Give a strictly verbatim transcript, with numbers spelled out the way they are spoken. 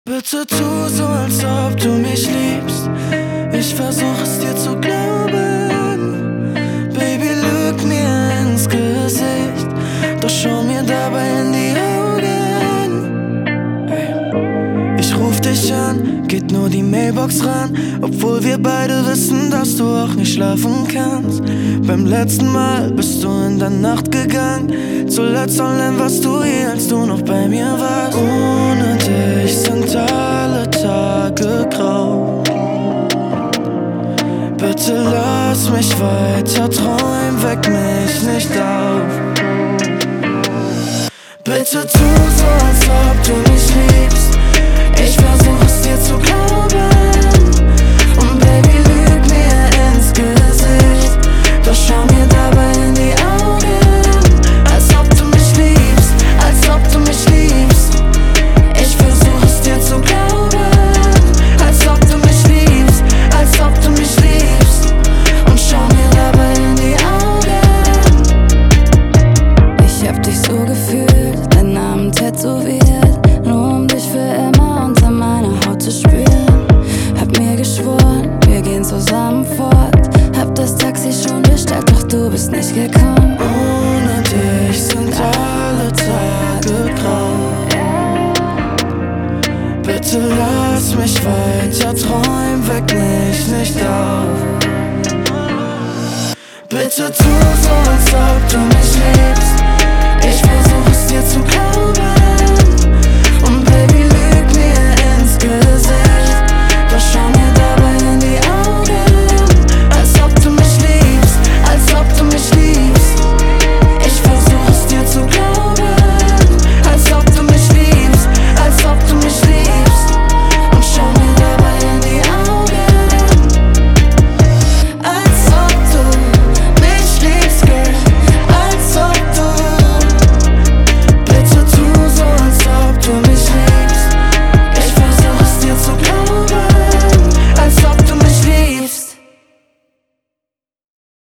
Bitte tu so, als ob du mich liebst. Ich versuch es dir zu glauben. Baby, lüg mir ins Gesicht, doch schau mir dabei in die Augen. Ey. Ich ruf dich an, geht nur die Mailbox ran, obwohl wir beide wissen, dass du auch nicht schlafen kannst. Beim letzten Mal bist du in der Nacht gegangen. Zuletzt online warst du hier, als du noch bei mir warst. Ohne dich sind alle Tage grau. Bitte lass mich weiter träumen, weck mich nicht auf. Bitte tu so, als ob du mich liebst. Ich versuch es dir zu glauben. Und Baby, lüg mir ins Gesicht, doch schau mir dabei in die Augen. Als ob du mich liebst, als ob du mich liebst. Ich versuch es dir zu glauben. Als ob du mich liebst, als ob du mich liebst. Und schau mir dabei in die Augen. Ich hab dich so gefühlt, deinen Namen tätowiert, nur um dich für immer unter meiner Haut zu spüren. Hab mir geschworen, wir gehen zusammen fort. Hab das Taxi schon bestellt, doch du bist nicht gekommen. Ohne dich sind alle Tage grau. Bitte lass mich weiter träumen, weck mich nicht auf. Bitte tu so, als ob du mich liebst. Ich versuch es dir zu glauben.